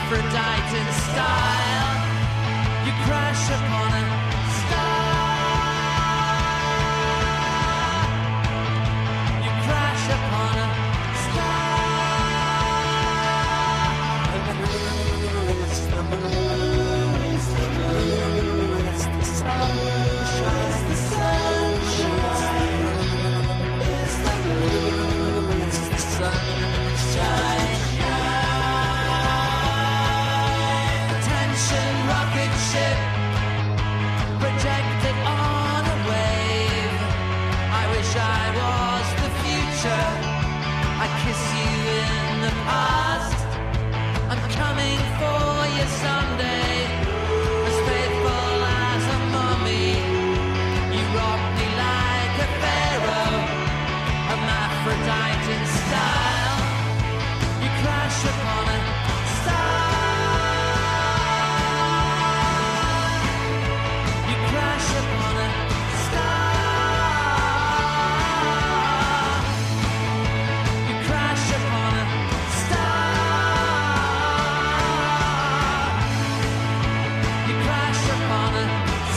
hermaphrodite in style. You crash upon a star. You crash upon a star. It's the moon, it's the moon, it's the sunshine, it's the sunshine. It's the moon, it's the sunshine. Attention, rocket ship, projected on a wave. I wish I was the future. I kiss you in the past. I'm coming for you someday, as faithful as a mummy. You rock me like a pharaoh, hermaphrodite in style. You crash upon a star. You crash upon a star. You crash upon a star. You crash upon a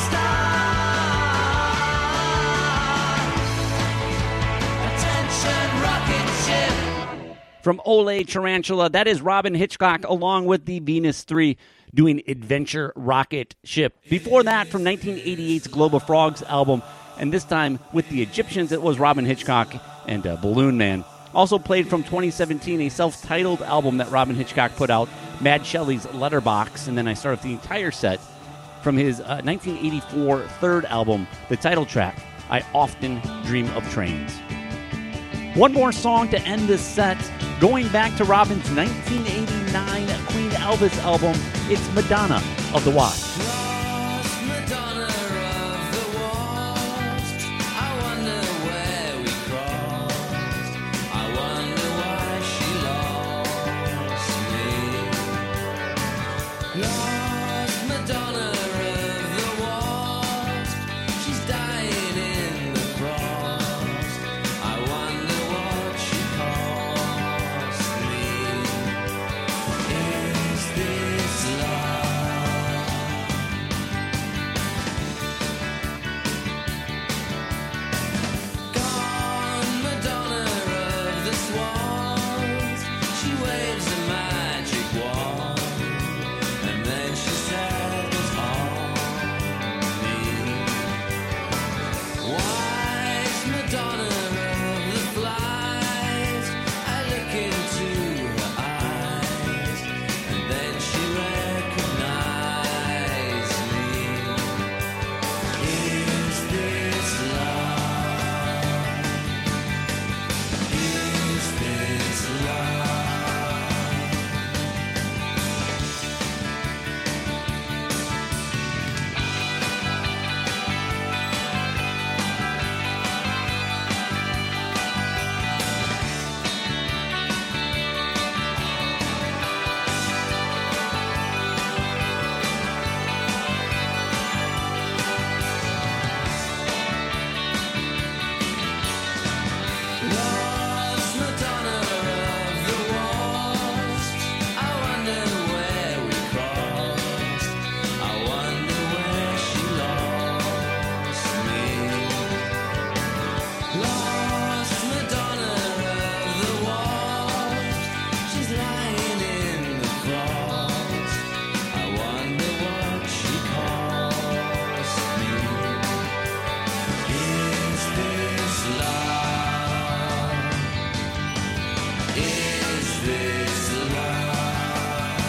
star. Attention, rocket ship. From Ole Tarantula, that is Robyn Hitchcock along with the Venus 3 doing Adventure Rocket Ship. Before that, from 1988's Globe of Frogs album, and this time with the Egyptians, it was Robyn Hitchcock and Balloon Man. Also played from 2017, a self-titled album that Robyn Hitchcock put out, Mad Shelley's Letterbox, and then I started the entire set from his 1984 third album, the title track, I Often Dream of Trains. One more song to end this set, going back to Robyn's 1989 Queen Elvis album, it's Madonna of the Watch. Lost Madonna of the walls. I wonder where we crossed. I wonder why she lost me. Lost Madonna of the walls. She's dying in the frost. I wonder what she cost me. Is this love? Gone Madonna of the swans. She waves a magic wand, and then she settles on me. Wise Madonna of the flies, I look into her eyes, and then she recognizes me. Is this love? Is this love? Lost Madonna of the walls. I wonder where we crossed. I wonder where she lost me. Lost Madonna of the walls. She's lying in the frost. I wonder what she cost me. Is this love? Is this love?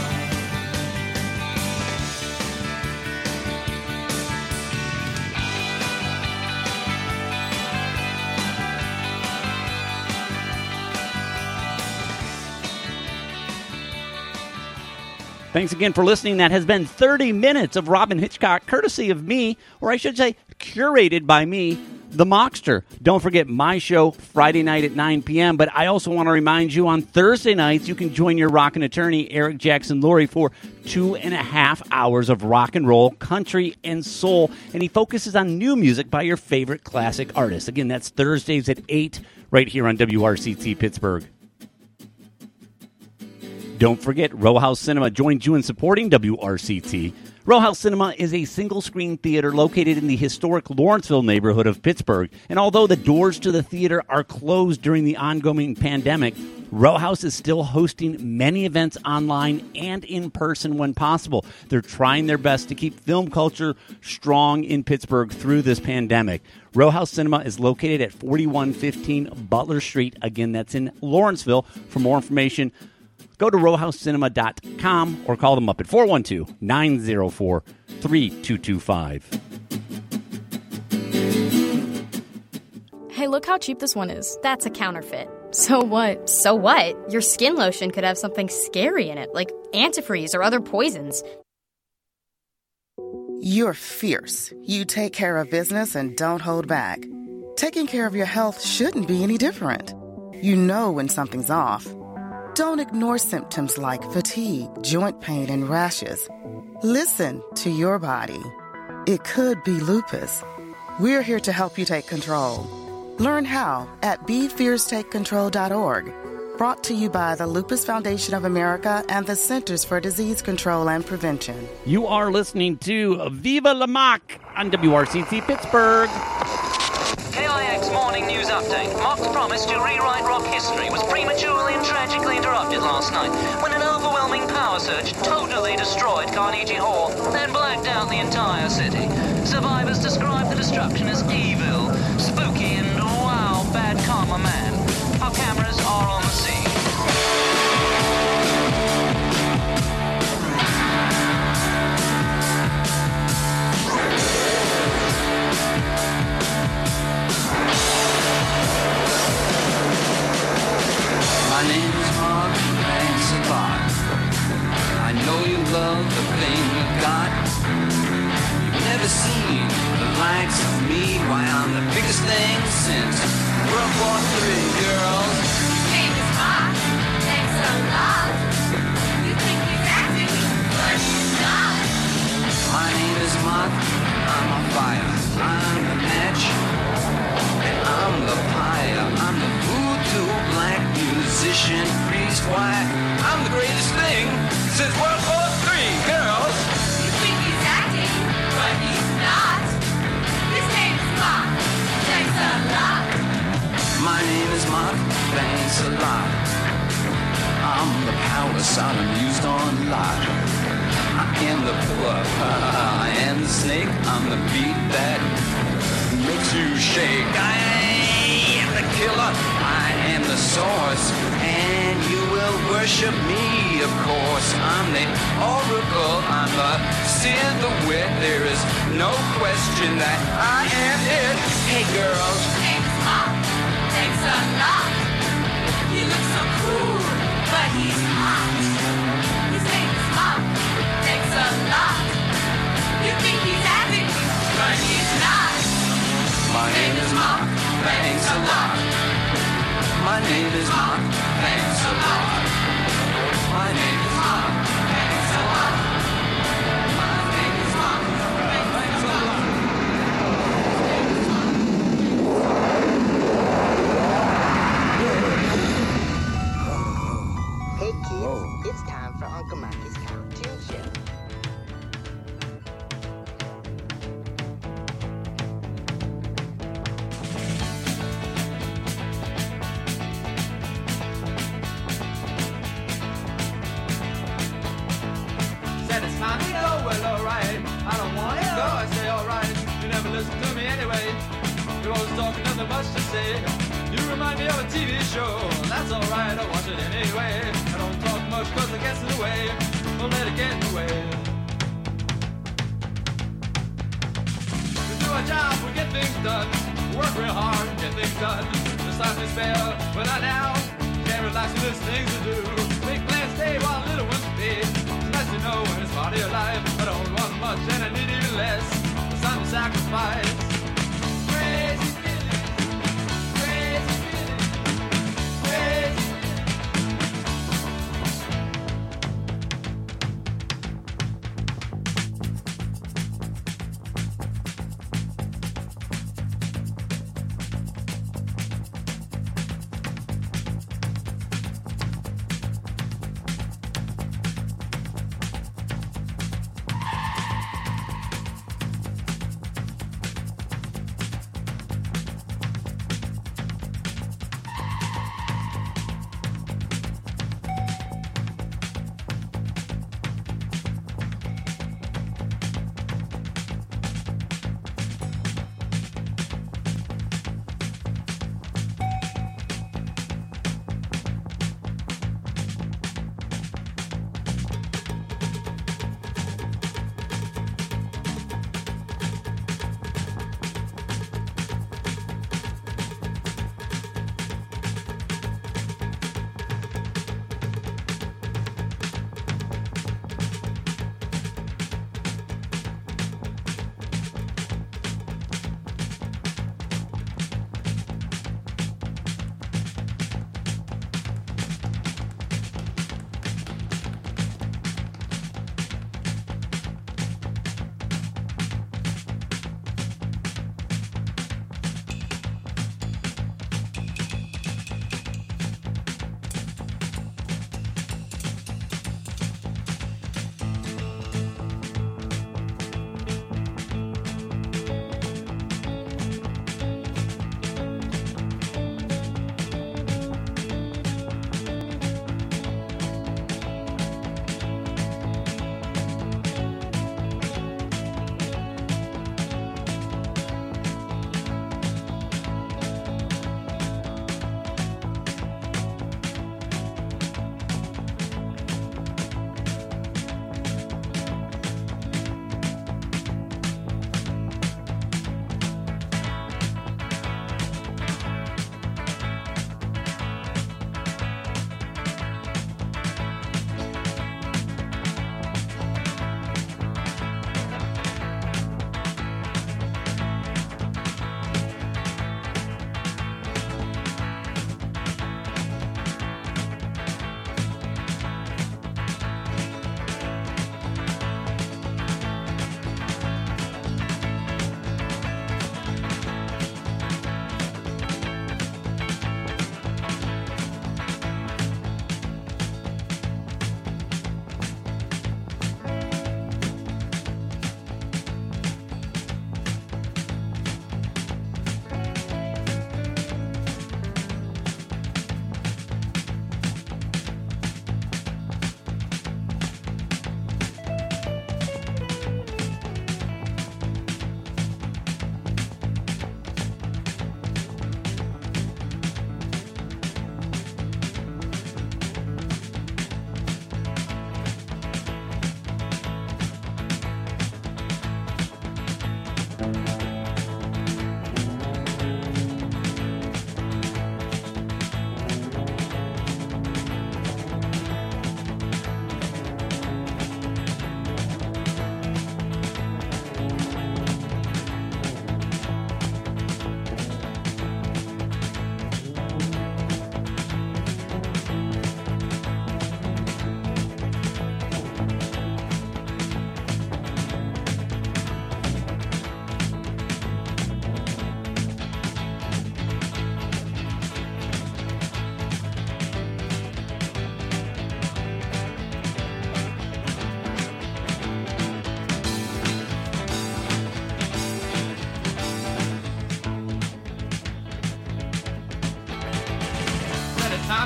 Thanks again for listening. That has been 30 minutes of Robyn Hitchcock, courtesy of me, or I should say curated by me, The Mockster. Don't forget my show Friday night at 9 p.m., but I also want to remind you on Thursday nights you can join your rockin' attorney, Eric Jackson Lurie, for 2.5 hours of rock and roll, country, and soul, and he focuses on new music by your favorite classic artists. Again, that's Thursdays at 8 right here on WRCT Pittsburgh. Don't forget, Row House Cinema joins you in supporting WRCT. Row House Cinema is a single-screen theater located in the historic Lawrenceville neighborhood of Pittsburgh. And although the doors to the theater are closed during the ongoing pandemic, Row House is still hosting many events online and in person when possible. They're trying their best to keep film culture strong in Pittsburgh through this pandemic. Row House Cinema is located at 4115 Butler Street. Again, that's in Lawrenceville. For more information, go to rowhousecinema.com or call them up at 412-904-3225. Hey, look how cheap this one is. That's a counterfeit. So what? So what? Your skin lotion could have something scary in it, like antifreeze or other poisons. You're fierce. You take care of business and don't hold back. Taking care of your health shouldn't be any different. You know when something's off. Don't ignore symptoms like fatigue, joint pain, and rashes. Listen to your body. It could be lupus. We're here to help you take control. Learn how at BeFierceTakeControl.org. Brought to you by the Lupus Foundation of America and the Centers for Disease Control and Prevention. You are listening to Viva La Mock on WRCT Pittsburgh. KIX Morning News Update. Mock's promise to rewrite rock history was prematurely and tragically interrupted last night when an overwhelming power surge totally destroyed Carnegie Hall and blacked out the entire city. Survivors describe the destruction as evil, spooky, and wow, bad karma man. Our cameras are on the scene. My name is Mark, thanks a lot. I know you love the thing you got. You've never seen the likes of me. Why, I'm the biggest thing since World War III, girls. Name is Mark, thanks a lot. You think he's acting, but he's not. My name is Mark, I'm on fire. I'm the match, and I'm the pyre. I'm the voodoo black musician, priest. Why, I'm the greatest thing since World War III, girls. You think he's acting, but he's not. His name is Mark, thanks a lot. My name is Mark, thanks a lot. I'm the power Sodom used on Lot. I am the pillar, I am the snake. I'm the beat that makes you shake. I am the killer, I am the source, and you will worship me, of course. I'm the oracle, I'm the seer, the wit. There is no question that I am it. Hey girls, Name is Mark, thanks a lot. He looks so cool, but he's hot. His name is Mark, thanks a lot. You think he's acting, but he's not. my name is Mark, thanks a lot. My name is Mark, thanks a lot. My name is Mark, thanks a lot. My name is Mark, thanks a lot. Hey kids, it's time for Uncle Mikey's Cartoon Show. Said it's time to go, well alright. I don't want to go, I say alright. You never listen to me anyway. You're always talking, nothing much to say. You remind me of a TV show. That's alright, I watch it anyway. I don't talk much cause it gets in the way. Don't let it get in the way. We do our job, we get things done. We work real hard, get things done. There's time to spare, but not now. Can't relax when there's things to do. Make plans stay while little ones feed. It's nice to know when it's part of your life. I don't want much and I need even less. It's time to sacrifice. Crazy feeling, crazy feeling, crazy.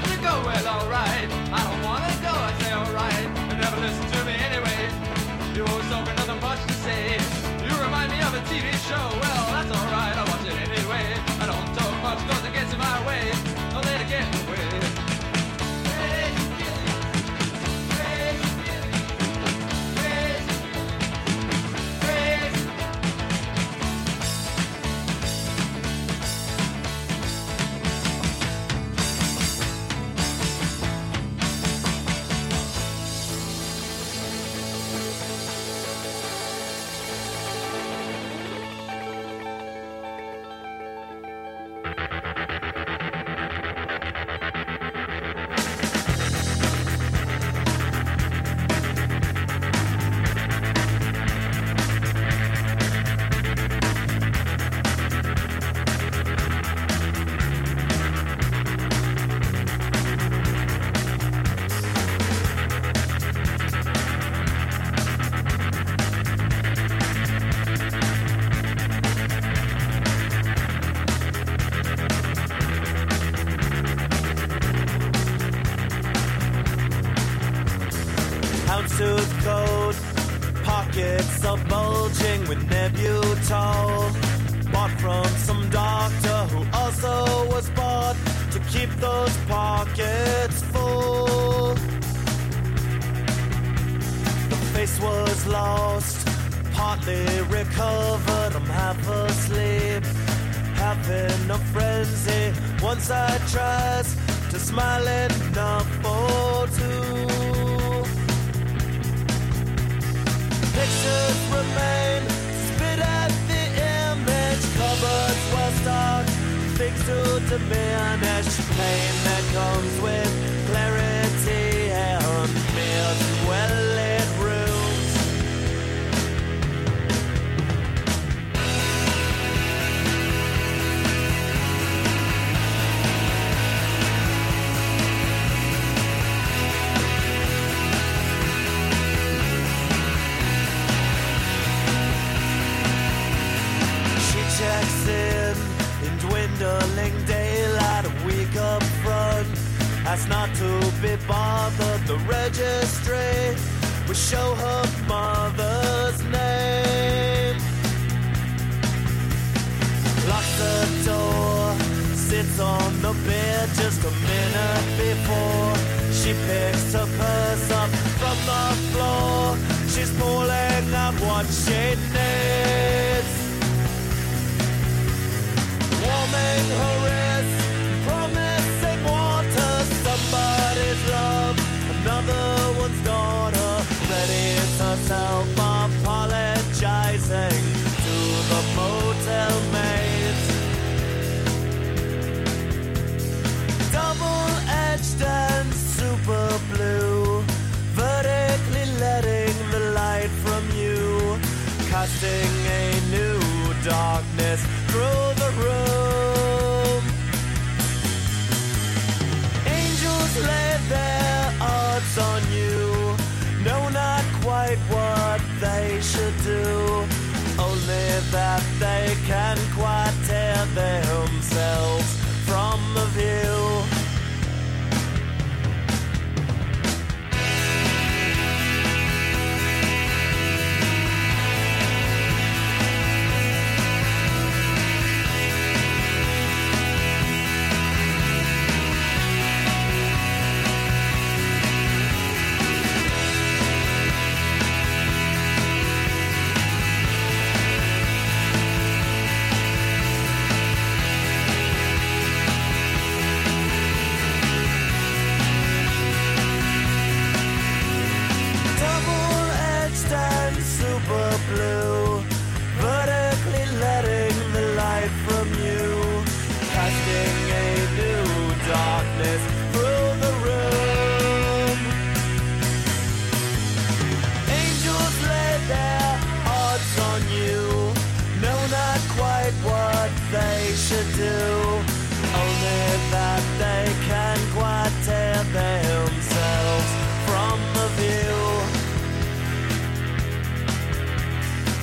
to go, well, alright. I don't wanna go, I say alright. You never listen to me anyway. You always talking nothing much to say. You remind me of a TV show, well, that's alright, I watch it anyway. I don't talk much cause it gets in my way. Don't let it get in the way. Houndstooth coat, pockets are bulging with Nebutol. Bought from some doctor who also was bought to keep those pockets full. The face was lost, partly recovered. I'm half asleep, having a frenzy. Once I tries to smile enough for two. Pictures remain, spit at the image. Cupboards were stocked, things to diminish. Pain that comes with clarity and mirrors and well-lit rooms. Checks in dwindling daylight, a week up front. As not to be bothered, the registry will show her mother's name. Locks the door, sits on the bed just a minute before she picks her purse up from the floor. She's pulling out what she needs. Warming her wrist, promising water, somebody's love, another one's daughter. Readies herself, apologizing to the motel maids. Double-edged and super blue, vertically letting the light from you, casting a new darkness through the room. Angels lay their odds on you, know not quite what they should do, only that they can quite tear themselves from the view. Blue, vertically letting the light from you, casting a new darkness through the room. Angels lay their odds on you, know not quite what they should do, only that they can quite tear themselves from the view.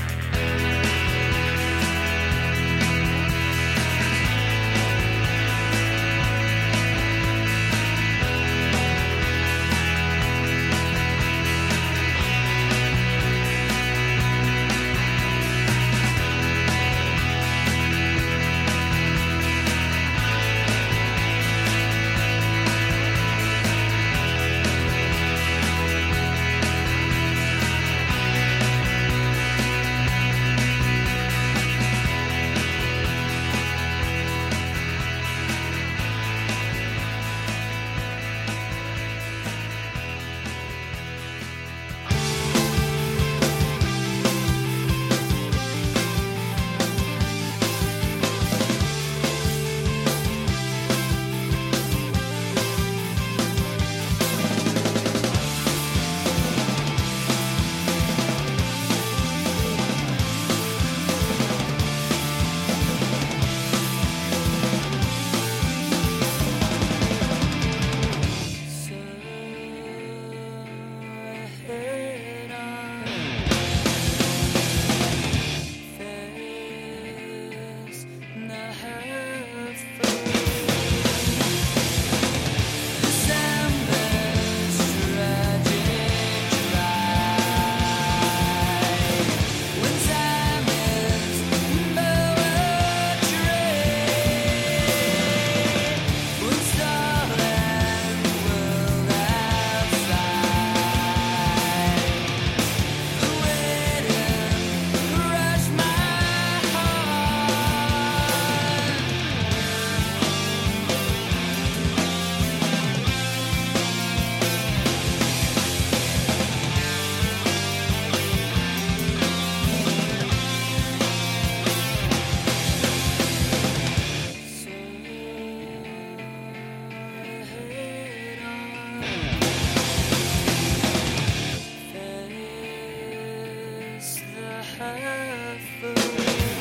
have food.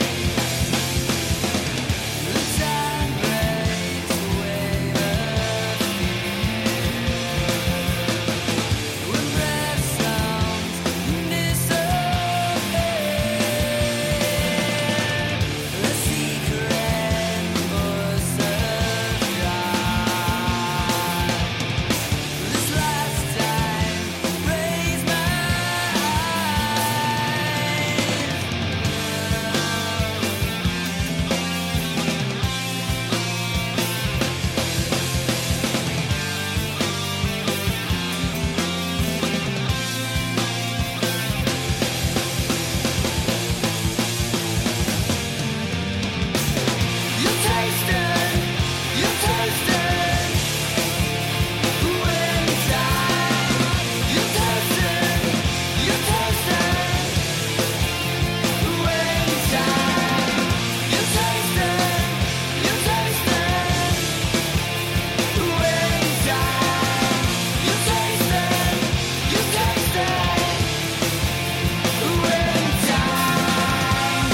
The time breaks away the fear. When breath sounds disappear, the secret embers survive. This last time, raise my You taste it, you taste it. When time, you taste it, you taste it. When time, you taste it, you taste it. When time, you taste it, you taste it. When time,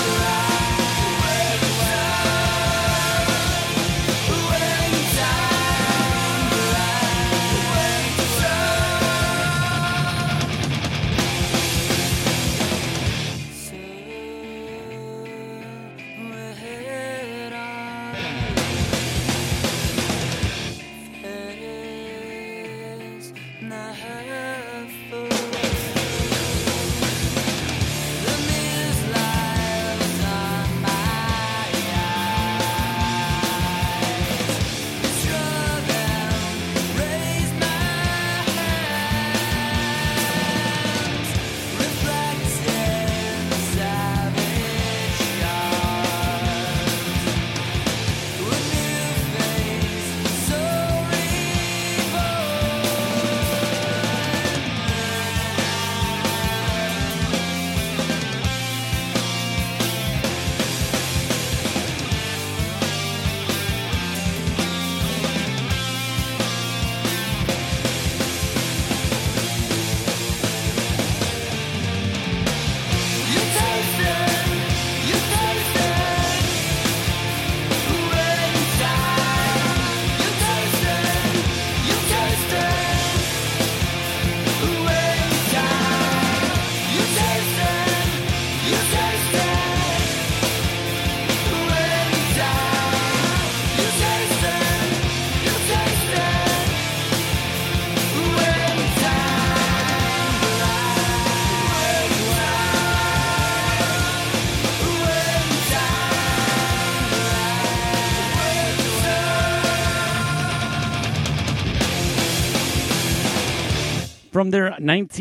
From their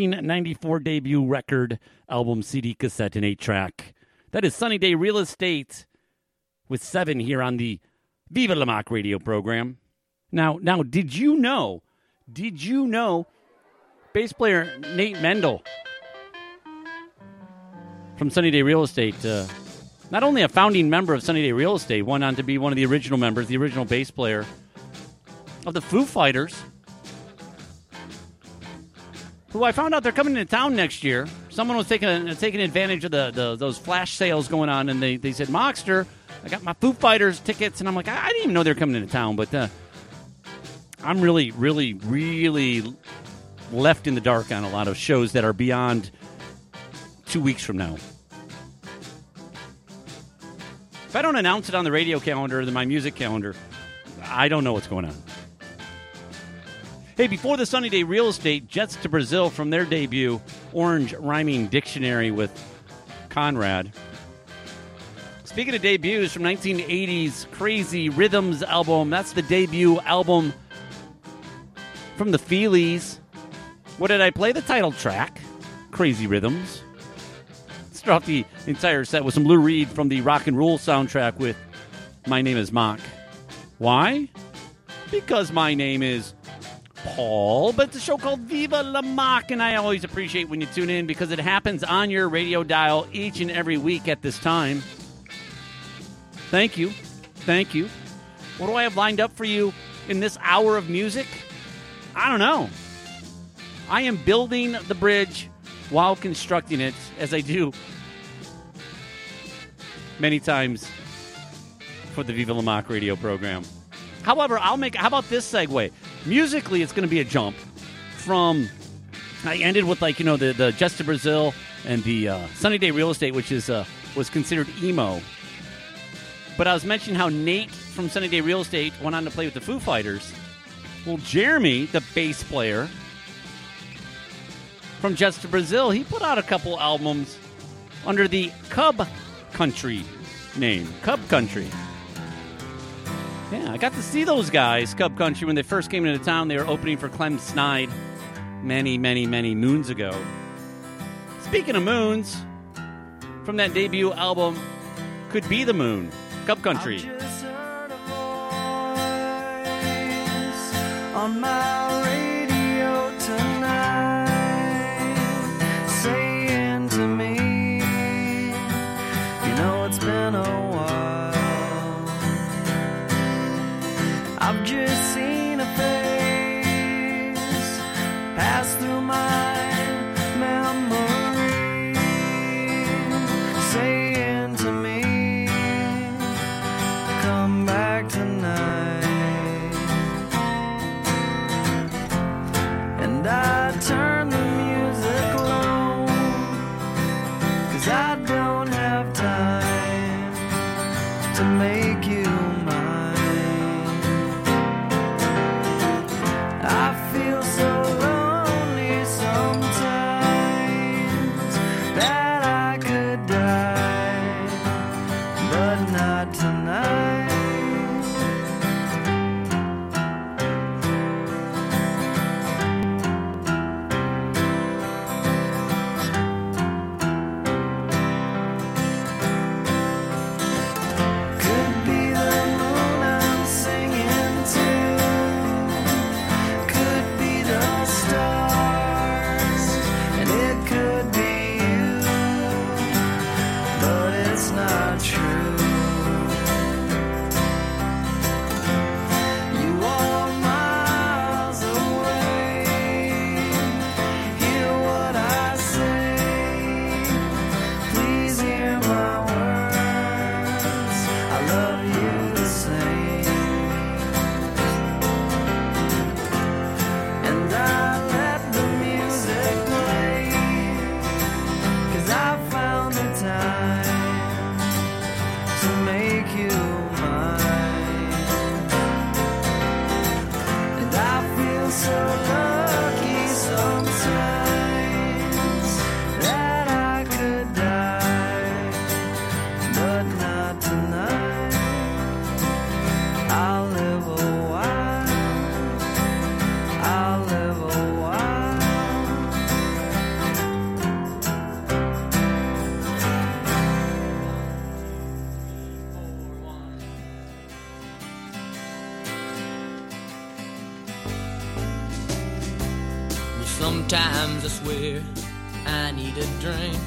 1994 debut record, album, CD, cassette, and 8-track. That is Sunny Day Real Estate with 7 here on the Viva La Mock radio program. Now, did you know bass player Nate Mendel from Sunny Day Real Estate, not only a founding member of Sunny Day Real Estate, went on to be one of the original members, the original bass player of the Foo Fighters, who I found out they're coming into town next year. Someone was taking advantage of those flash sales going on, and they said, Mockster, I got my Foo Fighters tickets, and I'm like, I didn't even know they were coming into town, but I'm really, really, really left in the dark on a lot of shows that are beyond 2 weeks from now. If I don't announce it on the radio calendar or my music calendar, I don't know what's going on. Hey, before the Sunny Day Real Estate, Jets to Brazil from their debut, Orange Rhyming Dictionary with Conrad. Speaking of debuts from 1980's Crazy Rhythms album, that's the debut album from the Feelies. What did I play? The title track, Crazy Rhythms. Start off the entire set with some Lou Reed from the Rock and Roll soundtrack with My Name is Mock. Why? Because my name is Paul, but it's a show called Viva La Mock, and I always appreciate when you tune in because it happens on your radio dial each and every week at this time. Thank you. Thank you. What do I have lined up for you in this hour of music? I don't know. I am building the bridge while constructing it, as I do many times for the Viva La Mock radio program. However, how about this segue? Musically, it's going to be a jump from, I ended with the Just to Brazil and the Sunny Day Real Estate, which is was considered emo. But I was mentioning how Nate from Sunny Day Real Estate went on to play with the Foo Fighters. Well, Jeremy, the bass player from Just to Brazil, he put out a couple albums under the Cub Country name. Cub Country. Yeah, I got to see those guys, Cub Country, when they first came into town. They were opening for Clem Snide many, many, many moons ago. Speaking of moons, from that debut album, Could Be the Moon, Cub Country. On my radio tonight, saying to me, you know it's been a while. I've just seen a face pass through my memory, saying to me, come back tonight. I turn the music low, 'cause I don't have time to make you mine. I feel so lonely sometimes that I could die, but not tonight. Sometimes I swear I need a drink.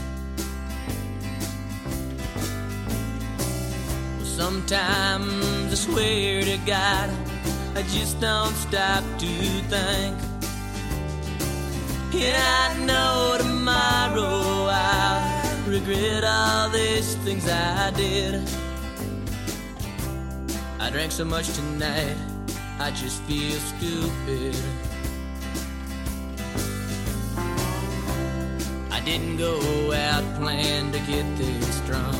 Sometimes I swear to God I just don't stop to think. And I know tomorrow I'll regret all these things I did. I drank so much tonight I just feel stupid. I didn't go out planned to get this drunk.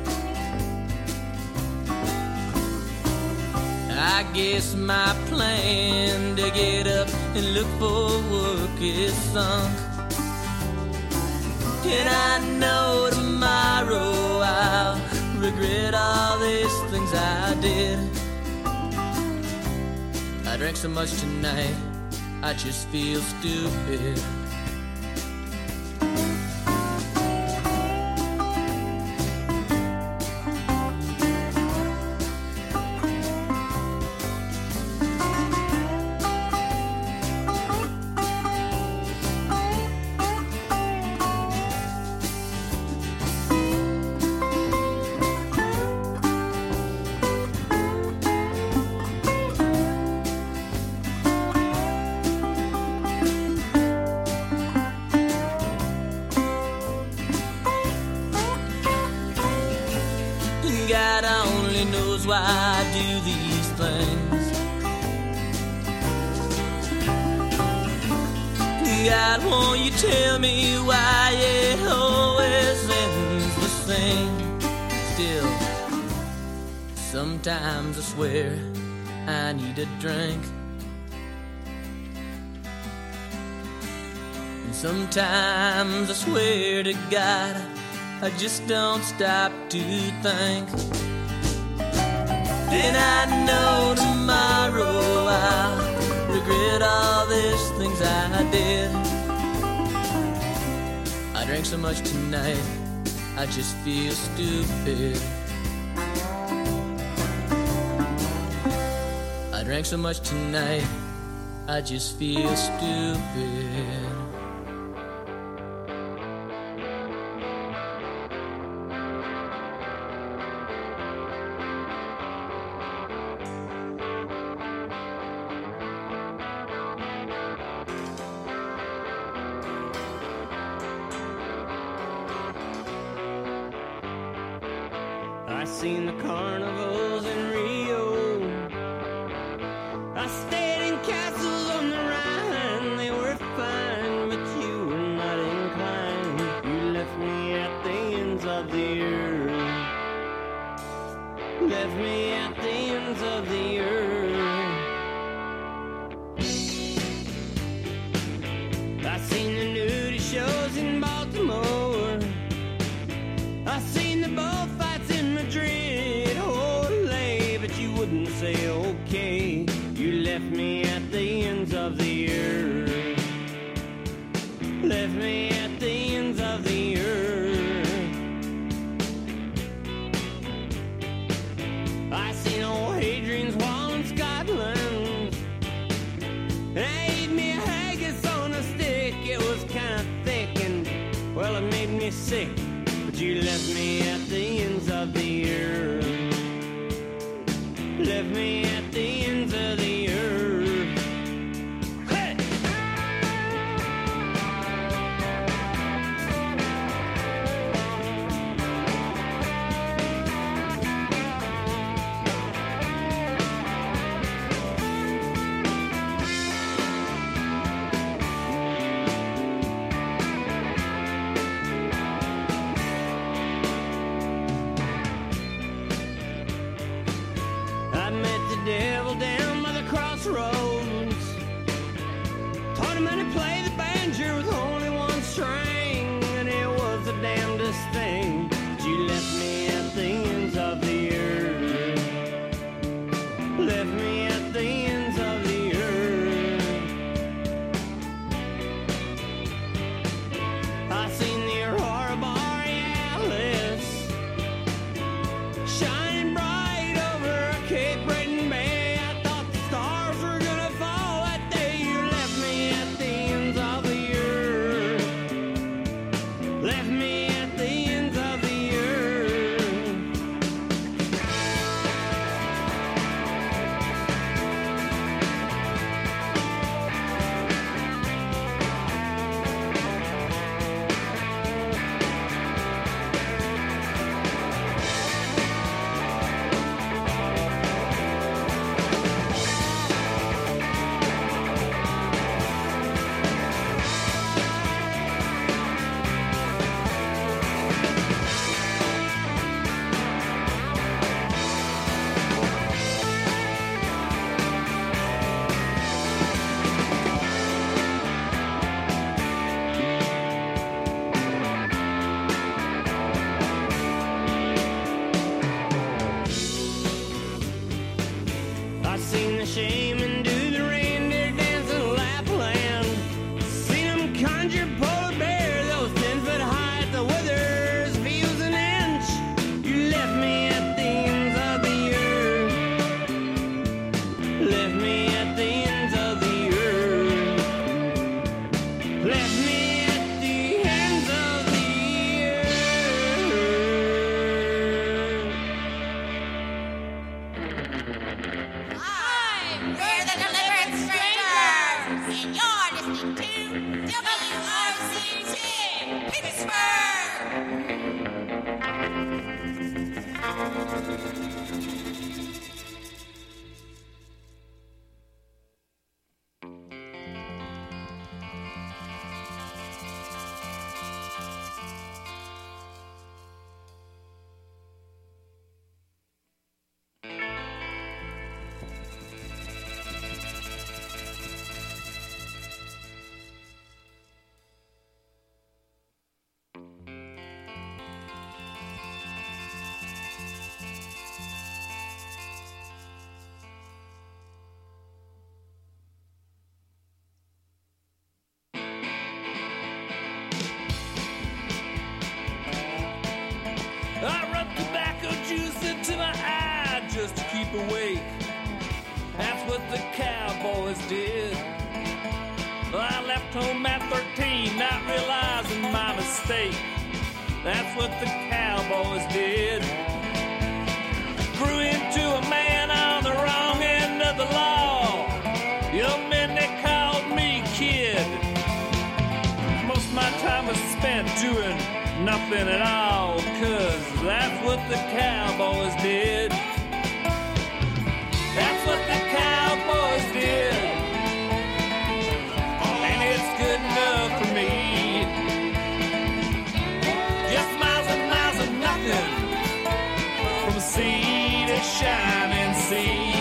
I guess my plan to get up and look for work is sunk. And I know tomorrow I'll regret all these things I did. I drank so much tonight I just feel stupid. God only knows why I do these things. God, won't you tell me why it always ends the same? Still, sometimes I swear I need a drink. And sometimes I swear to God I just don't stop to think. And I know tomorrow I'll regret all these things I did. I drank so much tonight, I just feel stupid. I drank so much tonight, I just feel stupid. I seen the carnivals in Rio. I stayed in castles on the Rhine. They were fine, but you were not inclined. You left me at the ends of the earth. Left me at the ends of the earth. I seen the nudie shows in Baltimore. I seen the bullfights in Madrid. Olay, but you wouldn't say okay. You left me at the ends of the earth. Left me at the ends of the earth. I seen old Hadrian's Wall in Scotland. I ate me a haggis on a stick. It was kind of thick and, well, it made me sick. But you left me at the ends of the earth. Left me at the ends of the earth. Hey! I met the devil awake. That's what the cowboys did. Well, I left home at 13, not realizing my mistake. That's what the cowboys did. Grew into a man on the wrong end of the law. Young men, they called me kid. Most of my time was spent doing nothing at all, 'cause that's what the cowboys did. That's what the cowboys did. And it's good enough for me. Just miles and miles of nothing from sea to shining sea.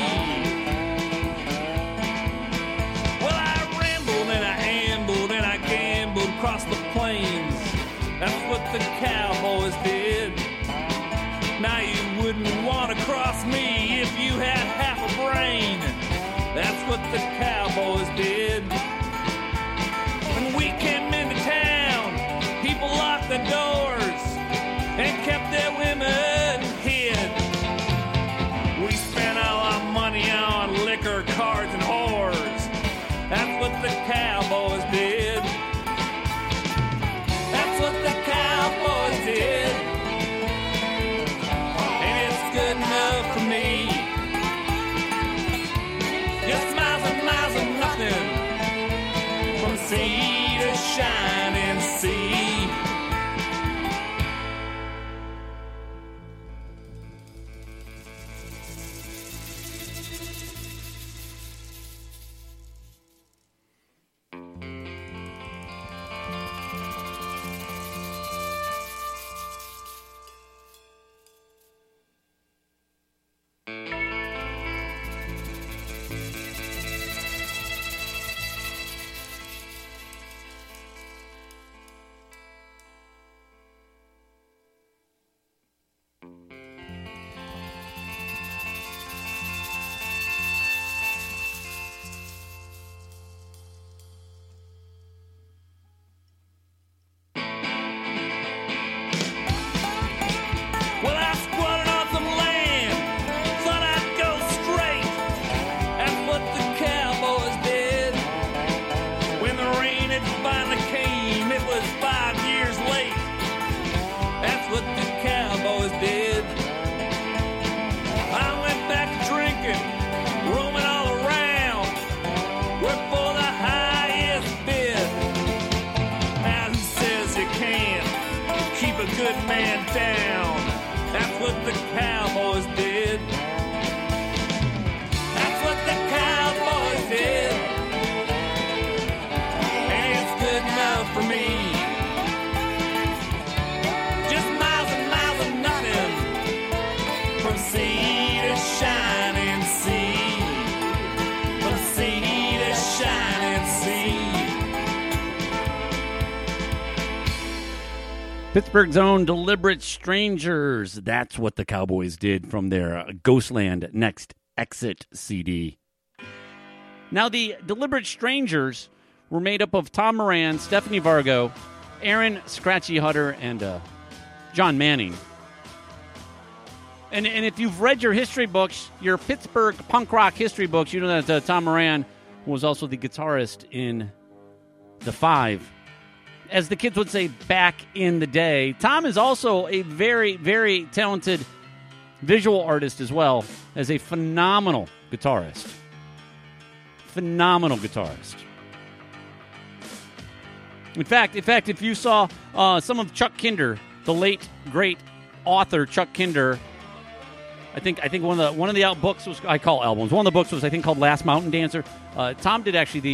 Well, I rambled and I ambled and I gambled across the plains. That's what the cowboys did. Now you wouldn't want to cross me if you had half a brain. That's what the cowboys did. When we came into town, people locked the doors and kept their women hid. We spent all our money on liquor, cards, and whores. That's what the cowboys did. That's what the cowboys did. And it's good enough for me. Just miles and miles of nothing from sea to shining sea. Well, I squatted on some land, thought I'd go straight. That's what the cowboys did. When the rain had finally came, it was 5 years late. That's what the cowboys did. I went back to drinking, roaming all around, worked for the highest bid. Now who says you can't keep a good man down? That's what the cowboys did. That's what the cowboys did. And it's good enough for me. Just miles and miles of nothing from sea to shining sea. From sea to shining sea. Pittsburgh's own Deliberate Strangers. That's what the Cowboys did from their Ghostland Next Exit CD. Now, the Deliberate Strangers were made up of Tom Moran, Stephanie Vargo, Aaron Scratchy Hutter, and John Manning. And if you've read your history books, your Pittsburgh punk rock history books, you know that Tom Moran was also the guitarist in The Five. As the kids would say back in the day, Tom is also a very, very talented visual artist as well as a phenomenal guitarist. Phenomenal guitarist. In fact, if you saw some of Chuck Kinder, the late great author Chuck Kinder, I think one of the books was, I call albums. One of the books was, I think, called Last Mountain Dancer. Tom did actually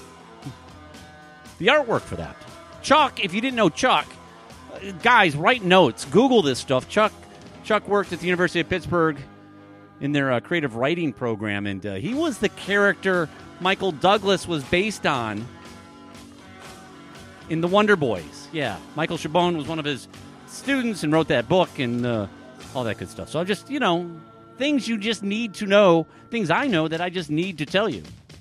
the artwork for that. Chuck, if you didn't know Chuck, guys, write notes. Google this stuff. Chuck worked at the University of Pittsburgh in their creative writing program, and he was the character Michael Douglas was based on in The Wonder Boys. Yeah, Michael Chabon was one of his students and wrote that book and all that good stuff. So just, things you just need to know, things I know that I just need to tell you.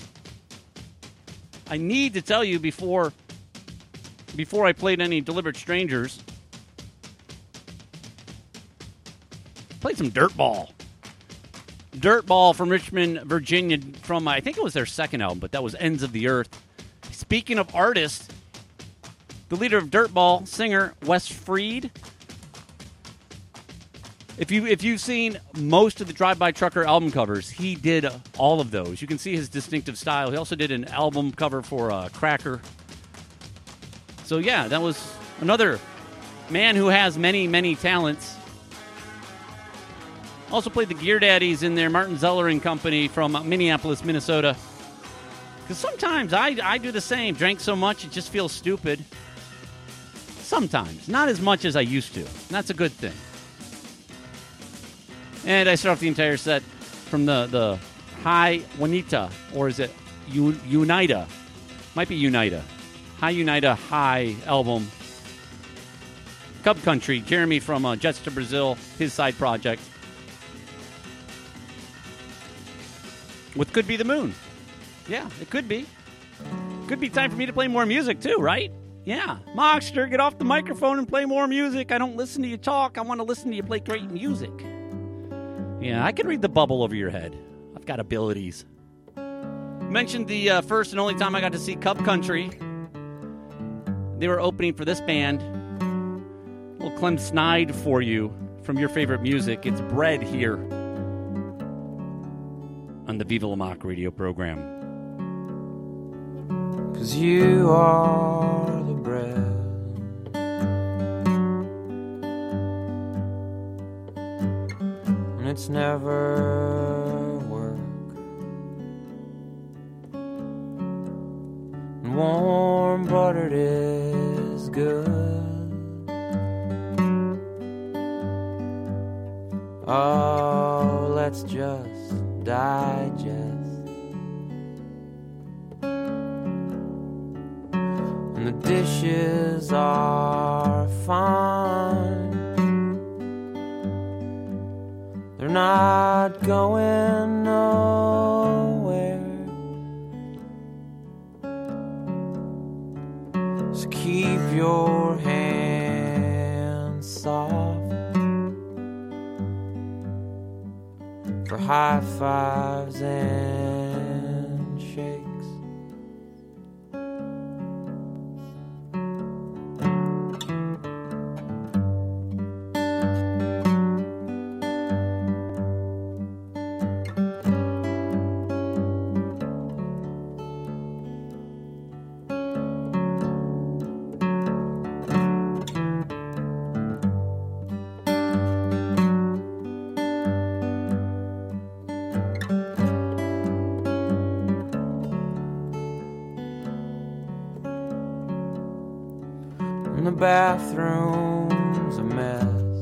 I need to tell you before I played any Deliberate Strangers. Played some Dirtball. Dirtball from Richmond, Virginia, from I think it was their second album, but that was Ends of the Earth. Speaking of artists, the leader of Dirtball, singer Wes Freed. If you've seen most of the Drive By Trucker album covers, he did all of those. You can see his distinctive style. He also did an album cover for Cracker. So yeah, that was another man who has many, many talents. Also played the Gear Daddies in there, Martin Zeller and Company from Minneapolis, Minnesota. Because sometimes I do the same. Drank so much, it just feels stupid. Sometimes. Not as much as I used to. And that's a good thing. And I start off the entire set from the Hi Juanita, or is it Unita? Might be Unita. Hi Unita High album. Cub Country, Jeremy from Jets to Brazil, his side project. With Could Be the Moon. Yeah, it could be. Could be time for me to play more music too, right? Yeah. Mockster, get off the microphone and play more music. I don't listen to you talk. I want to listen to you play great music. Yeah, I can read the bubble over your head. I've got abilities. Mentioned the first and only time I got to see Cub Country. They were opening for this band. A little Clem Snide for you from your favorite music. It's Bread here on the Viva La Mock radio program. 'Cause you are the bread and it's never work, and warm buttered is good. Oh, let's just digest. And the dishes are fine. They're not going nowhere. So keep your hands soft for high fives and shakes. And the bathroom's a mess.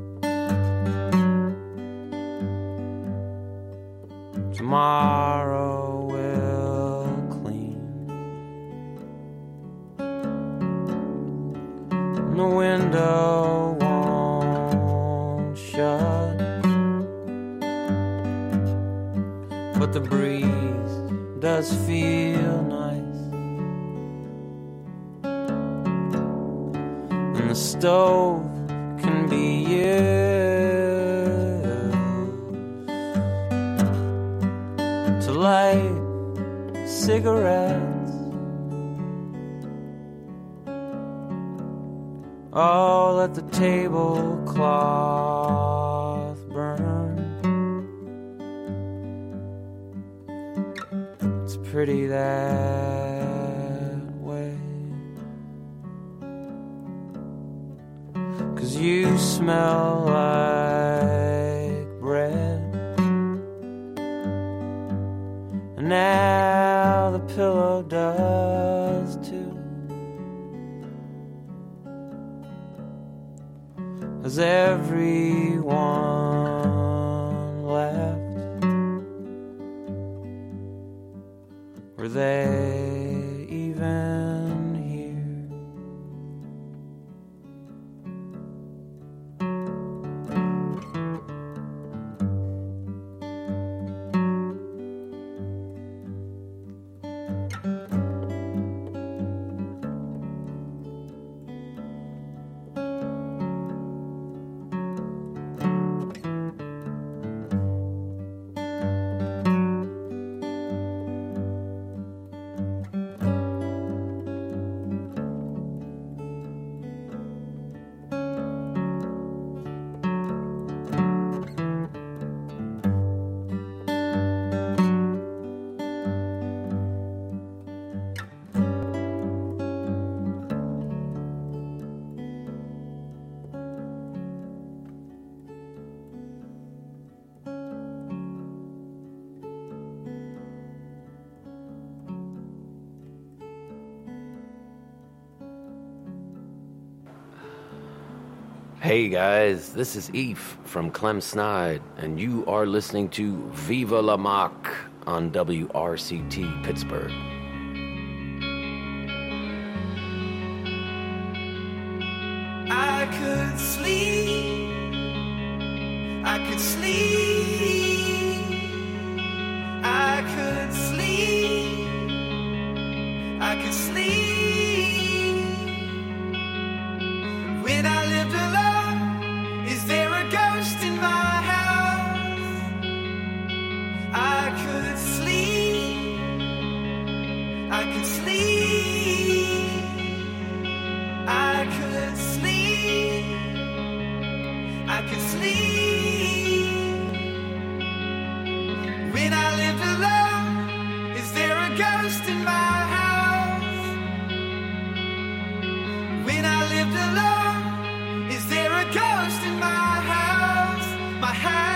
Tomorrow we'll clean. And the window won't shut, but the breeze does feel nice. And the stove can be used to light cigarettes. Oh, let the tablecloth burn. It's pretty that way. 'Cause you smell like bread, and now the pillow does too. Has everyone left? Were they even here? Hey guys, this is Eve from Clem Snide, and you are listening to Viva La Mock on WRCT Pittsburgh. I could sleep, I could sleep, I could sleep, I could sleep. When I lived alone, is there a ghost in my house? I could sleep, I could sleep, I could sleep, I could sleep. When I lived alone, is there a ghost in my house? When I lived alone, is there a ghost in my house? My house.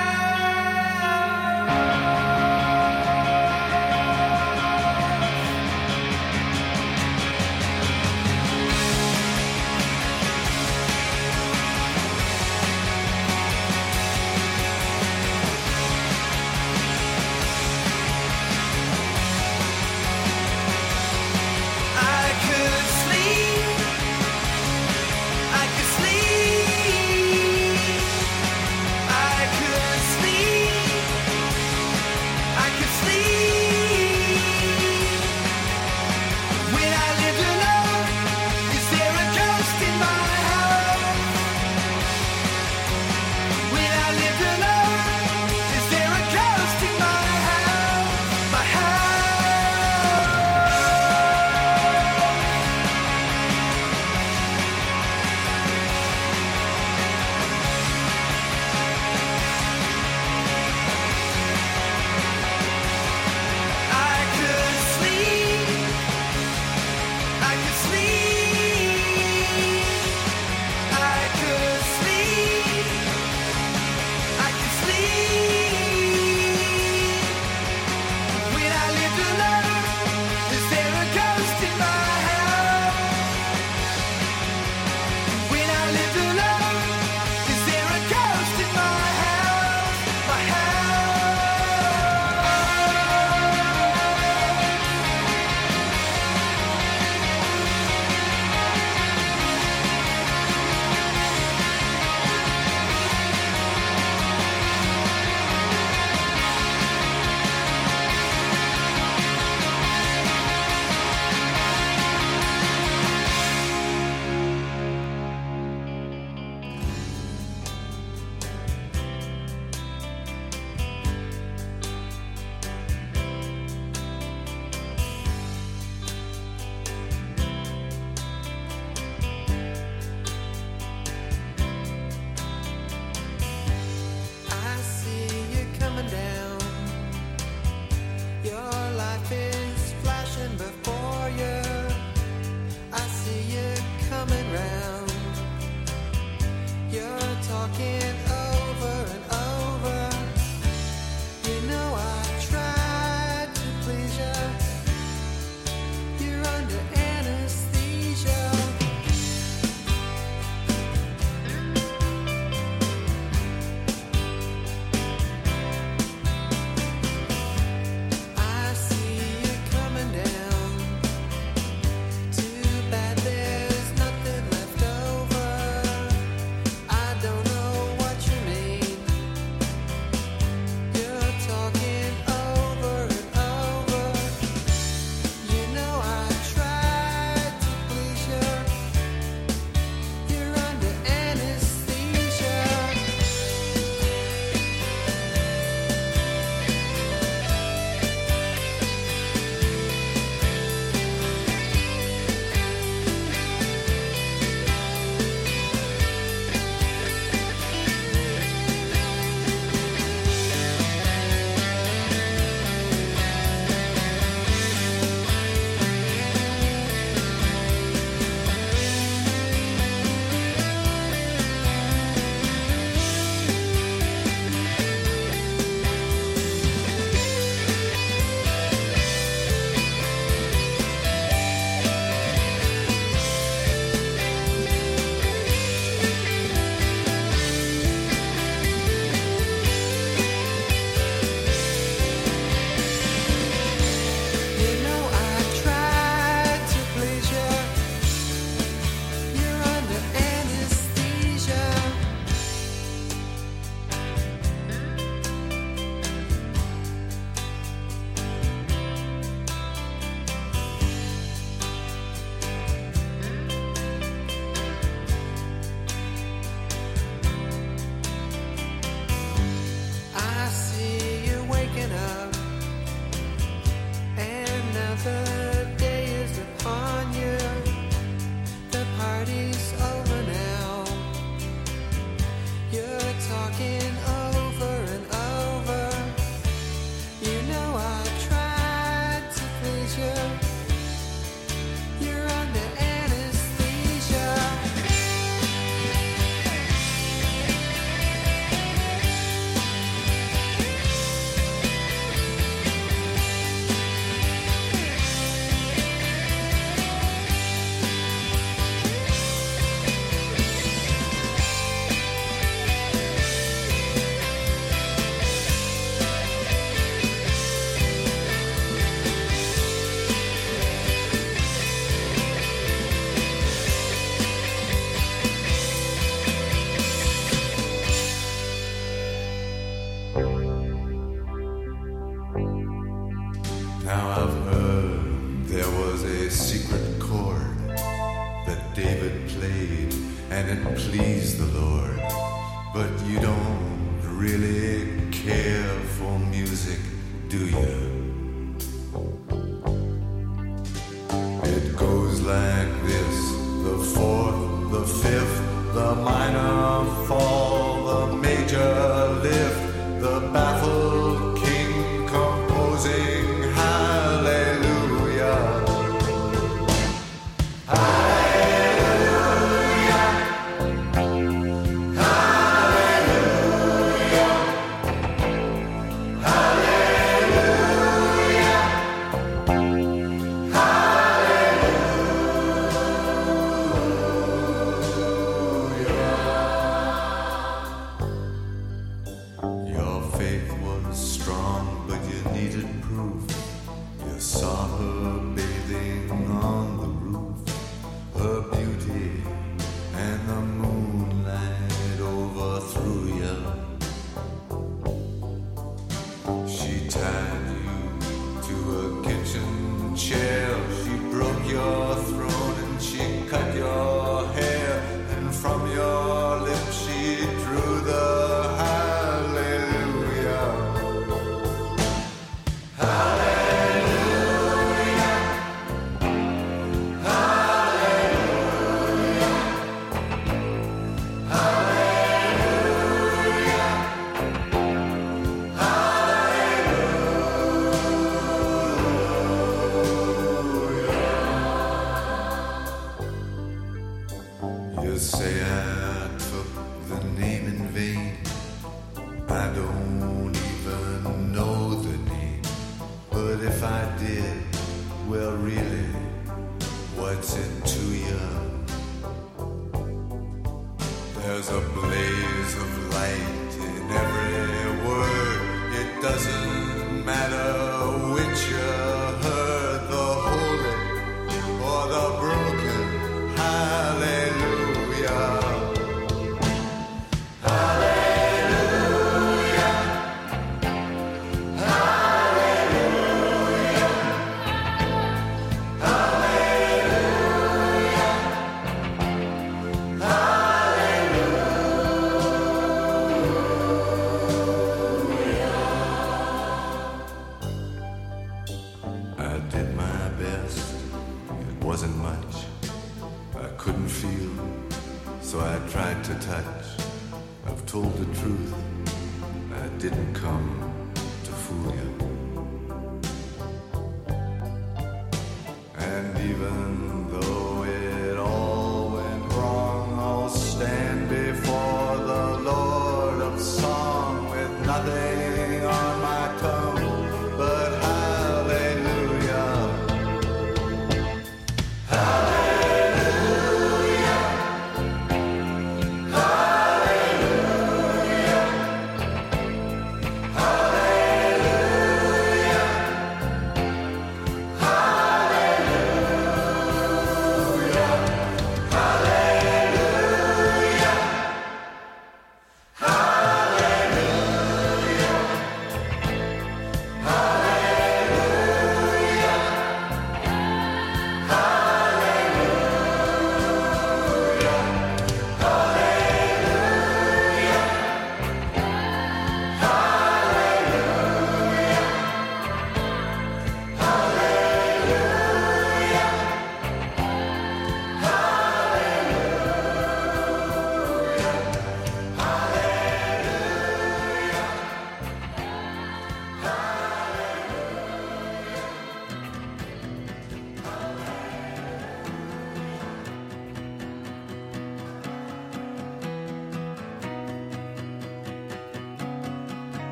I could sleep, I could sleep, I could sleep, I could sleep. When I lived alone, is there a ghost in my house? When I lived alone, is there a ghost in my house? My house. I could sleep, I could sleep, I could sleep, I could sleep. When I lived alone, is there a ghost in my house? When I lived alone, is there a ghost in my house? My house. I see you coming down. Your life is flashing before you. I see you coming round. You're talking over and over. You know I tried to please you. You're under anesthesia. I see you coming down. Too bad there's nothing left over. I don't know what it pleased the Lord. But you don't really care for music, do you? It goes like this: the fourth, the fifth, the minor fall, the major lift, the baffled king composing hallelujah.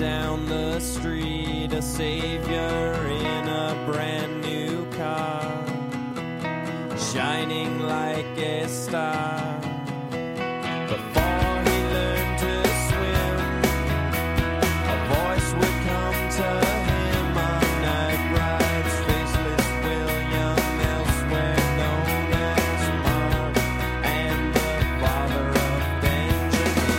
down the street, a savior in a brand new car, shining like a star. Before he learned to swim, a voice would come to him on night rides. Faceless William, elsewhere known as Mark, and the father of Benjamin.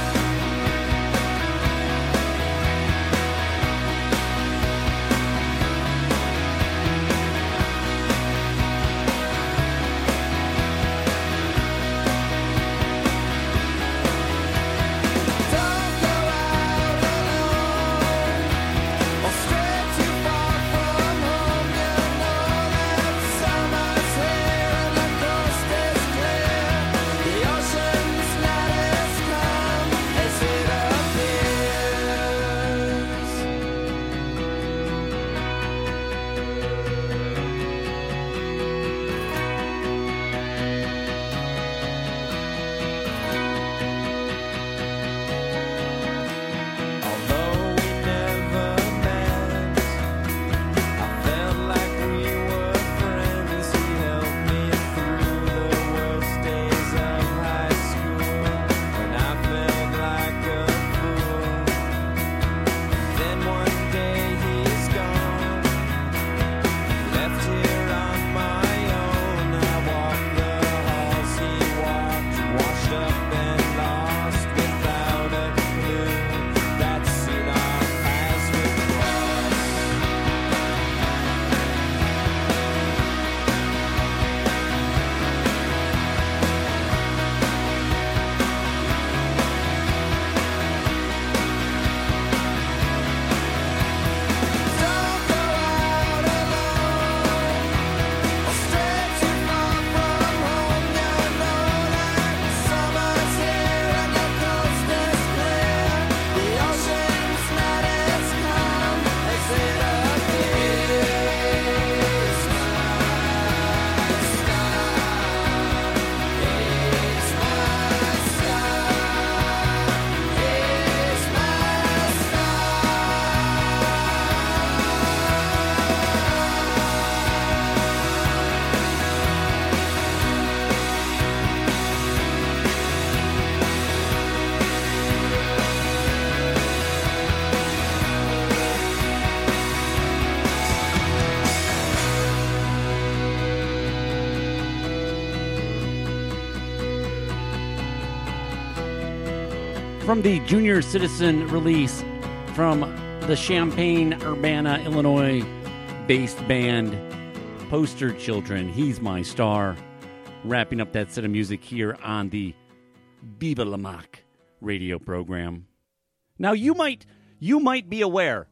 From the Junior Citizen release from the Champaign-Urbana, Illinois-based band Poster Children, He's My Star, wrapping up that set of music here on the Viva La Mac radio program. Now, you might be aware,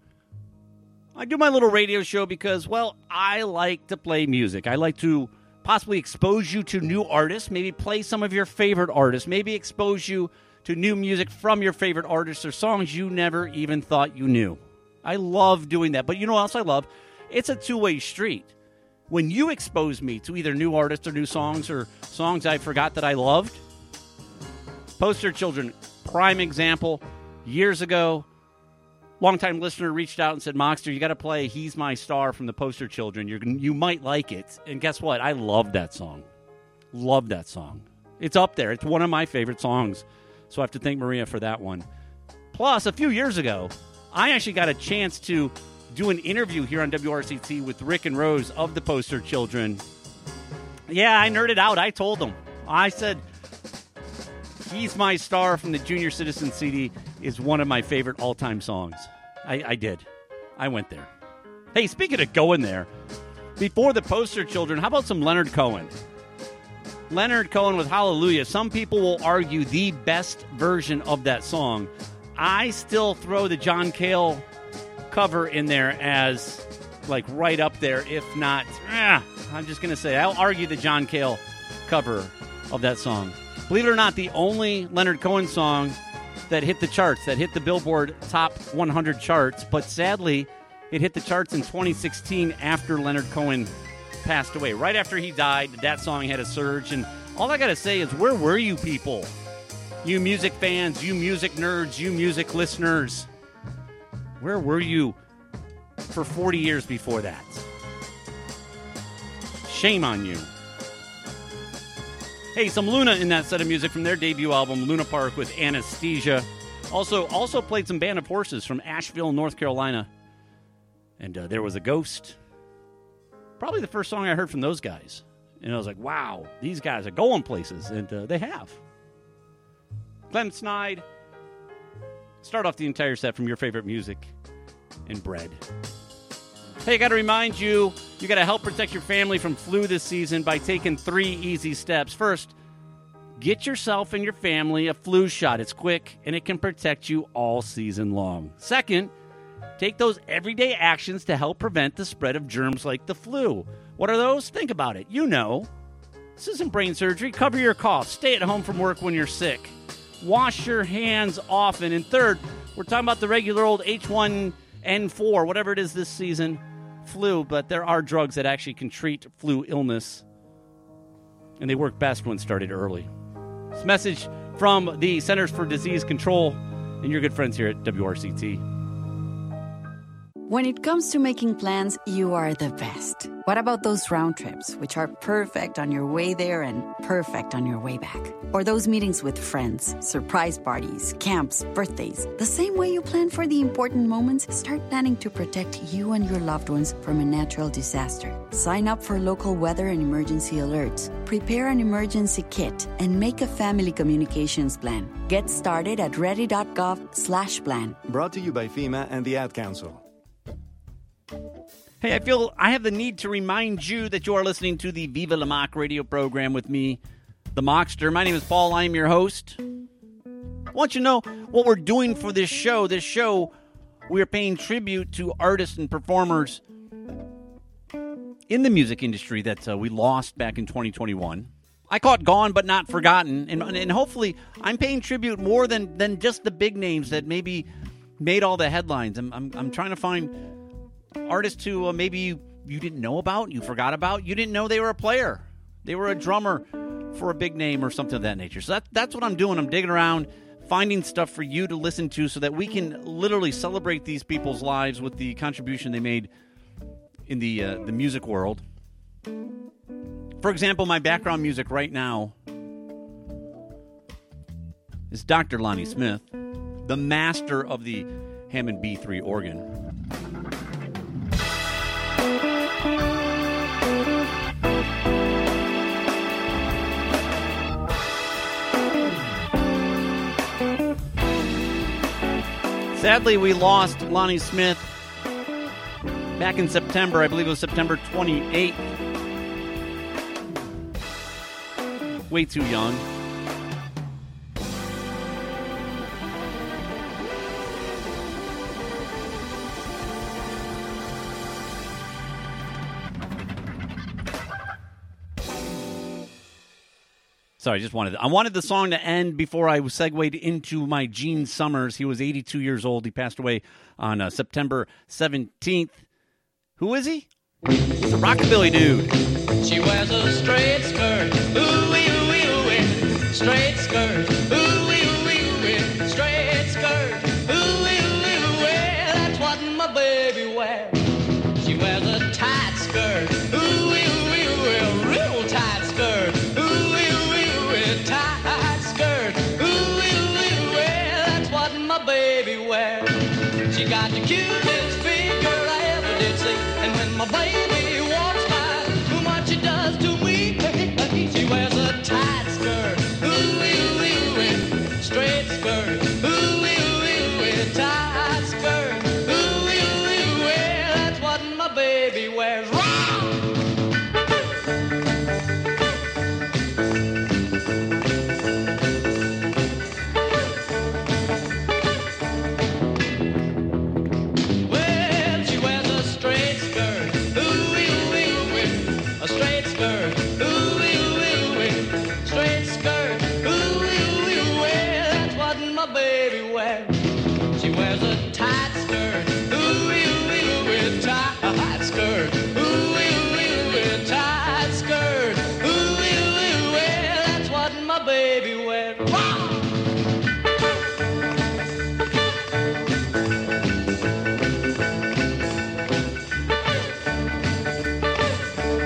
I do my little radio show because, well, I like to play music. I like to possibly expose you to new artists, maybe play some of your favorite artists, maybe expose you to new music from your favorite artists or songs you never even thought you knew. I love doing that. But you know what else I love? It's a two-way street. When you expose me to either new artists or new songs or songs I forgot that I loved, Poster Children, prime example. Years ago, longtime listener reached out and said, Moxter, you got to play He's My Star from the Poster Children. You might like it. And guess what? I love that song. Love that song. It's up there. It's one of my favorite songs. So I have to thank Maria for that one. Plus, a few years ago, I actually got a chance to do an interview here on WRCT with Rick and Rose of the Poster Children. Yeah, I nerded out. I told them. I said, He's My Star from the Junior Citizen CD is one of my favorite all-time songs. I did. I went there. Hey, speaking of going there, before the Poster Children, how about some Leonard Cohen? Leonard Cohen with Hallelujah. Some people will argue the best version of that song. I still throw the John Cale cover in there as, like, right up there, if not, I'm just going to say, I'll argue the John Cale cover of that song. Believe it or not, the only Leonard Cohen song that hit the charts, that hit the Billboard Top 100 charts, but sadly, it hit the charts in 2016 after Leonard Cohen passed away. Right after he died, that song had a surge, and all I gotta say is, where were you people? You music fans, you music nerds, you music listeners. Where were you for 40 years before that? Shame on you. Hey, some Luna in that set of music from their debut album, Luna Park with Anesthesia. Also played some Band of Horses from Asheville, North Carolina. And There Was a Ghost. Probably the first song I heard from those guys. And I was like, wow, these guys are going places. And they have. Clem Snide. Start off the entire set from your favorite music and bread. Hey, I got to remind you, you got to help protect your family from flu this season by taking 3 easy steps. First, get yourself and your family a flu shot. It's quick, and it can protect you all season long. Second, take those everyday actions to help prevent the spread of germs like the flu. What are those? Think about it. You know. This isn't brain surgery. Cover your cough. Stay at home from work when you're sick. Wash your hands often. And third, we're talking about the regular old H1N4, whatever it is this season, flu, but there are drugs that actually can treat flu illness, and they work best when started early. This message from the Centers for Disease Control and your good friends here at WRCT. When it comes to making plans, you are the best. What about those round trips, which are perfect on your way there and perfect on your way back? Or those meetings with friends, surprise parties, camps, birthdays. The same way you plan for the important moments, start planning to protect you and your loved ones from a natural disaster. Sign up for local weather and emergency alerts. Prepare an emergency kit and make a family communications plan. Get started at ready.gov/plan. Brought to you by FEMA and the Ad Council. Hey, I feel I have the need to remind you that you are listening to the Viva La Mock radio program with me, the Mockster. My name is Paul. I am your host. I want you to know what we're doing for this show. This show, we are paying tribute to artists and performers in the music industry that we lost back in 2021. I call it gone but not forgotten. And hopefully I'm paying tribute more than just the big names that maybe made all the headlines. I'm trying to find artists who maybe you didn't know about, you forgot about, you didn't know they were a player. They were a drummer for a big name or something of that nature. So that's what I'm doing. I'm digging around, finding stuff for you to listen to so that we can literally celebrate these people's lives with the contribution they made in the music world. For example, my background music right now is Dr. Lonnie Smith, the master of the Hammond B3 organ. Sadly, we lost Lonnie Smith back in September. I believe it was September 28th. Way too young. Sorry, I wanted the song to end before I segued into my Gene Summers. He was 82 years old. He passed away on September 17th. Who is he? He's a rockabilly dude. She wears a straight skirt, ooh-wee, ooh-wee, ooh-wee, straight skirt, ooh-wee, ooh-wee, ooh-wee, straight skirt, ooh-wee, ooh-wee, ooh-wee, that's what my baby wears. She wears a tight skirt, ooh-wee, ooh-wee, ooh-wee, a real tight skirt, ooh-wee, ooh-wee, ooh-wee, tight skirt, ooh-wee, ooh-wee, ooh-wee, that's what my baby wears. She got the cutest figure I ever did see, and when my baby